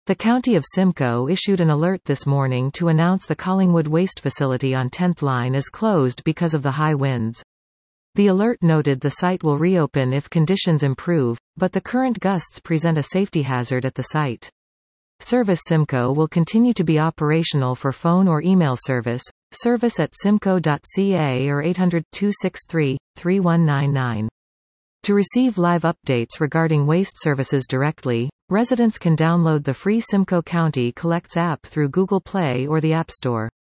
The County of Simcoe issued an alert this morning to announce the Collingwood Waste Facility on 10th Line is closed because of the high winds. The alert noted the site will reopen if conditions improve, but the current gusts present a safety hazard at the site. Service Simcoe will continue to be operational for phone or email service at simcoe.ca or 800-263-3199. To receive live updates regarding waste services directly, residents can download the free Simcoe County Collects app through Google Play or the App Store.